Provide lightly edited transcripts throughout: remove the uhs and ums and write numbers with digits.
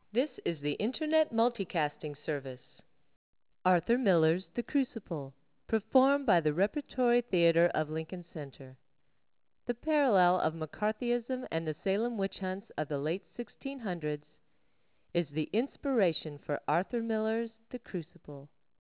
This is the Internet Multicasting Service. Arthur Miller's The Crucible, performed by the Repertory Theater of Lincoln Center. The parallel of McCarthyism and the Salem witch hunts of the late 1600s is the inspiration for Arthur Miller's The Crucible.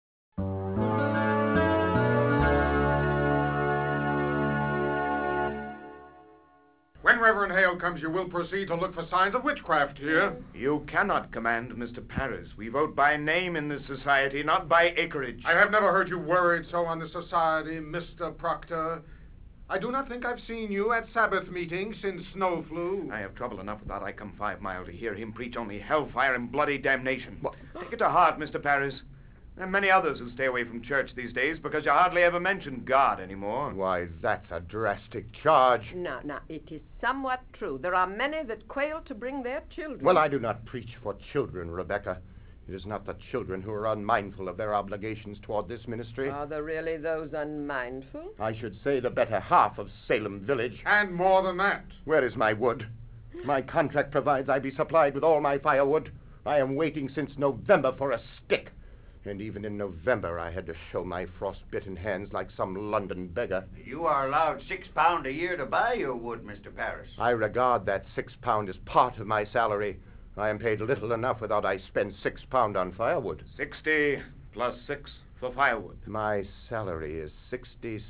When Reverend Hale comes, you will proceed to look for signs of witchcraft here. You cannot command, Mr. Paris. We vote by name in this society, not by acreage. I have never heard you worried so on the society, Mr. Proctor. I do not think I've seen you at Sabbath meetings since snow flew. I have trouble enough with that. I come 5 miles to hear him preach only hellfire and bloody damnation. Well, take it to heart, Mr. Paris. There are many others who stay away from church these days because you hardly ever mention God anymore. Why, that's a drastic charge. No, it is somewhat true. There are many that quail to bring their children. Well, I do not preach for children, Rebecca. It is not the children who are unmindful of their obligations toward this ministry. Are there really those unmindful? I should say the better half of Salem Village. And more than that. Where is my wood? My contract provides I be supplied with all my firewood. I am waiting since November for a stick. And even in November, I had to show my frostbitten hands like some London beggar. You are allowed £6 a year to buy your wood, Mr. Paris. I regard that £6 as part of my salary. I am paid little enough without I spend £6 on firewood. 60 plus 6 for firewood. My salary is £66,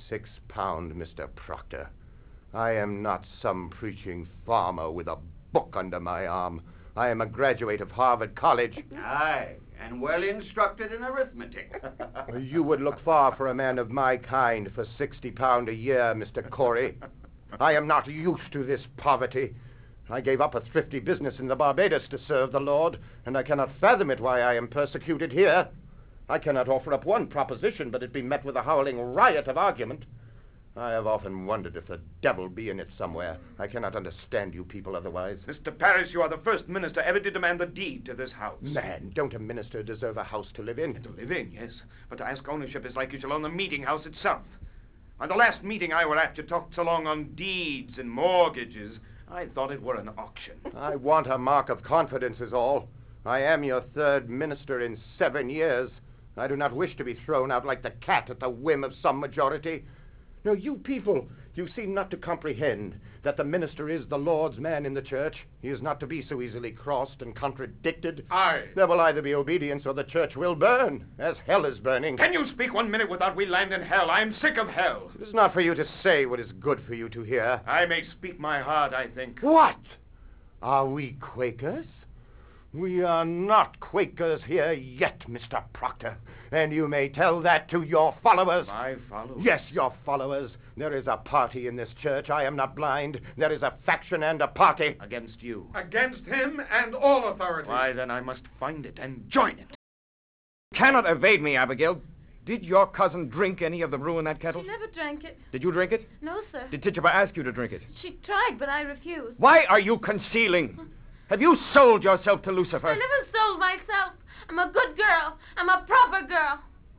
Mr. Proctor. I am not some preaching farmer with a book under my arm. I am a graduate of Harvard College. Aye, and well instructed in arithmetic. You would look far for a man of my kind for £60 a year, Mr. Corey. I am not used to this poverty. I gave up a thrifty business in the Barbados to serve the Lord, and I cannot fathom it why I am persecuted here. I cannot offer up one proposition, but it be met with a howling riot of argument. I have often wondered if the devil be in it somewhere. I cannot understand you people otherwise. Mr. Paris, you are the first minister ever to demand the deed to this house. Man, don't a minister deserve a house to live in? To live in, yes. But to ask ownership is like you shall own the meeting house itself. On the last meeting I were at, you talked so long on deeds and mortgages. I thought it were an auction. I want a mark of confidence is all. I am your third minister in 7 years. I do not wish to be thrown out like the cat at the whim of some majority. No, you people, you seem not to comprehend that the minister is the Lord's man in the church. He is not to be so easily crossed and contradicted. Aye. There will either be obedience or the church will burn, as hell is burning. Can you speak 1 minute without we land in hell? I am sick of hell. It is not for you to say what is good for you to hear. I may speak my heart, I think. What? Are we Quakers? We are not Quakers here yet, Mr. Proctor. And you may tell that to your followers. My followers? Yes, your followers. There is a party in this church. I am not blind. There is a faction and a party. Against you. Against him and all authority. Why, then I must find it and join it. Cannot evade me, Abigail. Did your cousin drink any of the brew in that kettle? She never drank it. Did you drink it? No, sir. Did Tituba ask you to drink it? She tried, but I refused. Why are you concealing? Have you sold yourself to Lucifer? I never sold myself. I'm a good girl. I'm a proper girl.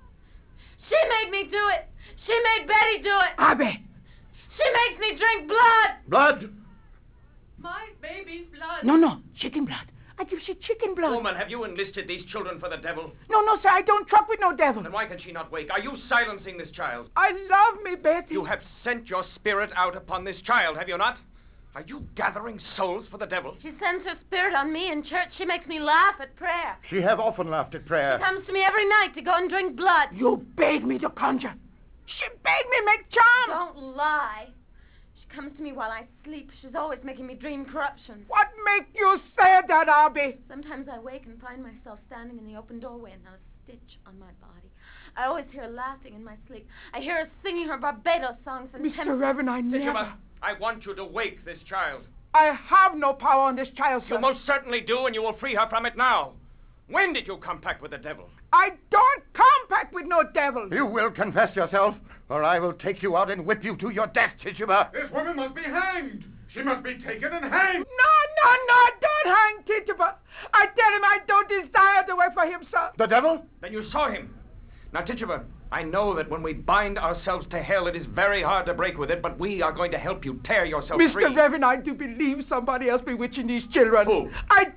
She made me do it. She made Betty do it. Abby! She makes me drink blood. Blood? My baby's blood. No, chicken blood. I give she chicken blood. Woman, have you enlisted these children for the devil? No, sir, I don't truck with no devil. Then why can she not wake? Are you silencing this child? I love me, Betty. You have sent your spirit out upon this child, have you not? Are you gathering souls for the devil? She sends her spirit on me in church. She makes me laugh at prayer. She have often laughed at prayer. She comes to me every night to go and drink blood. You beg me to conjure. She beg me make charm. Don't lie. She comes to me while I sleep. She's always making me dream corruptions. What make you say that, Abby? Sometimes I wake and find myself standing in the open doorway and not a stitch on my body. I always hear her laughing in my sleep. I hear her singing her Barbados songs and Mr. Reverend, I never... Tituba, I want you to wake this child. I have no power on this child, sir. You most certainly do, and you will free her from it now. When did you compact with the devil? I don't compact with no devil. You will confess yourself, or I will take you out and whip you to your death, Tituba. This woman must be hanged. She must be taken and hanged. No, don't hang Tituba. I tell him I don't desire to work for him, sir. The devil? Then you saw him. Now, Tituba, I know that when we bind ourselves to hell, it is very hard to break with it, but we are going to help you tear yourself free. Mr. Reverend, I do believe somebody else bewitching these children. Who? I don't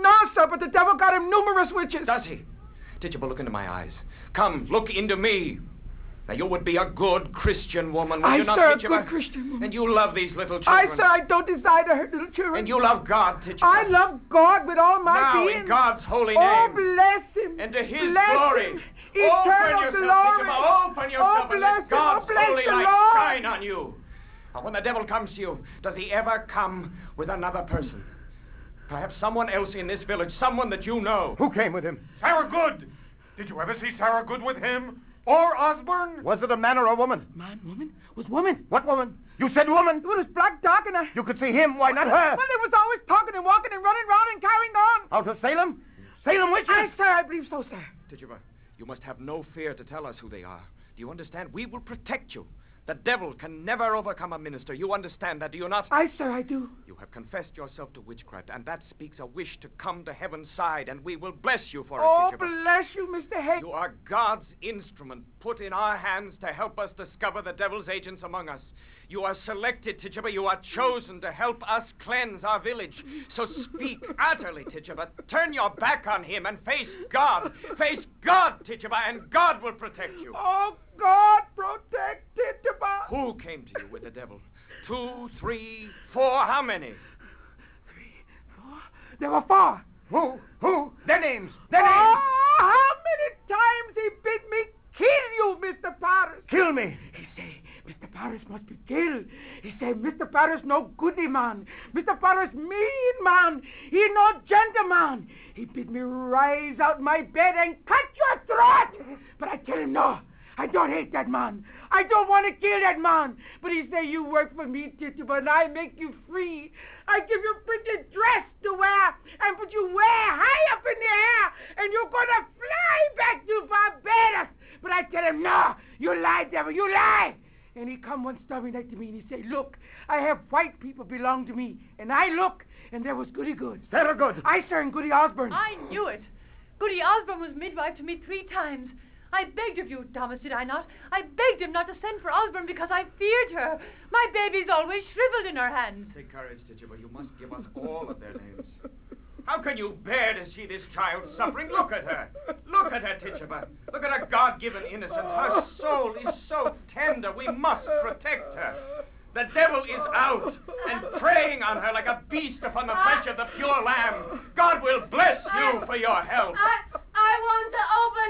No, sir, but the devil got him numerous witches. Does he? Tituba, look into my eyes. Come, look into me. Now, you would be a good Christian woman, would you not, sir, Tituba? a good Christian woman. And you love these little children. Sir, I don't desire to hurt little children. And you love God, Tituba. I love God with all my now, being. In God's holy Oh, name. bless him. And to his bless glory. Him. Open Eternal yourself, glory. Tituba. Open yourself and let God's holy light Lord. shine on you. Now, when the devil comes to you, does he ever come with another person? Perhaps someone else in this village, someone that you know. Who came with him? Sarah Good! Did you ever see Sarah Good with him? Or Osborne? Was it a man or a woman? Man, woman? Was woman. What woman? You said woman? It was black, dark, and You could see him, why not her? Well, they was always talking and walking and running round and carrying on. Out of Salem? Salem witches? Sir, I believe so, sir. Tituba, you must have no fear to tell us who they are. Do you understand? We will protect you. The devil can never overcome a minister. You understand that, do you not? Sir, I do. You have confessed yourself to witchcraft, and that speaks a wish to come to heaven's side, and we will bless you for it, Tituba. Bless you, Mr. Hay. You are God's instrument, put in our hands to help us discover the devil's agents among us. You are selected, Tituba. You are chosen to help us cleanse our village. So speak utterly, Tituba. Turn your back on him and face God. Face God, Tituba, and God will protect you. Oh, God protect Tituba. Who came to you with the devil? 2, 3, 4, how many? 3, 4. There were 4. Who? Their names. Their names. How many times he bid me kill you, Mr. Paris? Kill me. He say, Mr. Paris must be killed. He say, Mr. Paris no goody man. Mr. Paris mean man. He no gentleman. He bid me rise out my bed and cut your throat. But I tell him no. I don't hate that man. I don't want to kill that man. But he say, you work for me, Tituba, and I make you free. I give you pretty dress to wear and put you way high up in the air, and you're going to fly back to Barbados. But I tell him, no, you lie, devil, you lie. And he come one stormy night to me, and he say, look, I have white people belong to me. And I look, and there was Goody Good. Sarah Good. Sir, and Goody Osborne. I knew it. Goody Osborne was midwife to me 3 times. I begged of you, Thomas, did I not? I begged him not to send for Osborne because I feared her. My baby's always shriveled in her hands. Take courage, Tituba. You must give us all of their names. How can you bear to see this child suffering? Look at her. Look at her, Tituba. Look at her God-given innocence. Her soul is so tender. We must protect her. The devil is out and preying on her like a beast upon the flesh of the pure lamb. God will bless you for your help. I want to open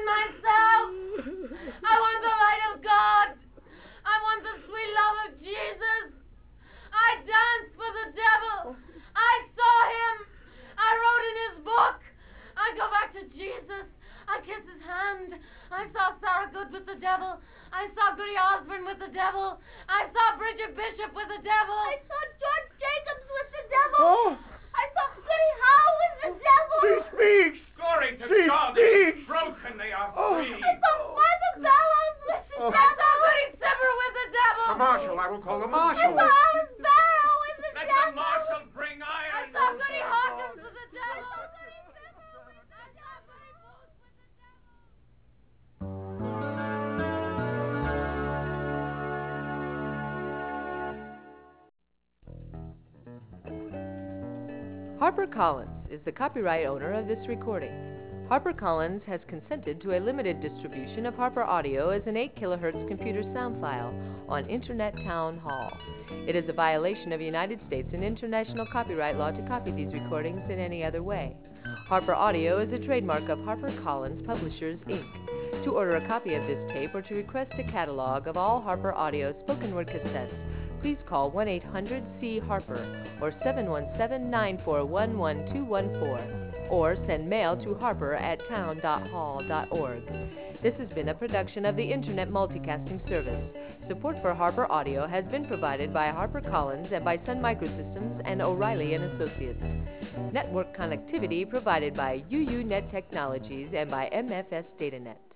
myself. I want the light of God. I want the sweet love of Jesus. I danced for the devil. I saw him. I wrote in his book. I go back to Jesus. I kiss his hand. I saw Sarah Good with the devil. I saw Goody Osborne with the devil. I saw Bridget Bishop with the devil. I saw George Jacobs with the devil. Oh. I saw Goody Howe with the devil. She speaks. Glory to She God. speaks. They are broken. They are free. I saw Martha Bellows with the devil. I saw Goody Cibber with the devil. The marshal. I will call the I marshal. saw Alice Barrow with the Let devil. the marshal bring iron. I saw Goody Hawkins with the devil. I saw Goody Cibber with the devil. I saw Goody Booth with the devil. HarperCollins is the copyright owner of this recording. HarperCollins has consented to a limited distribution of Harper Audio as an 8 kHz computer sound file on Internet Town Hall. It is a violation of United States and international copyright law to copy these recordings in any other way. Harper Audio is a trademark of HarperCollins Publishers, Inc. To order a copy of this tape or to request a catalog of all Harper Audio spoken word cassettes, please call 1-800-C-HARPER or 717-941-1214 or send mail to harper@town.hall.org. This has been a production of the Internet Multicasting Service. Support for Harper Audio has been provided by HarperCollins and by Sun Microsystems and O'Reilly & Associates. Network connectivity provided by UU Net Technologies and by MFS DataNet.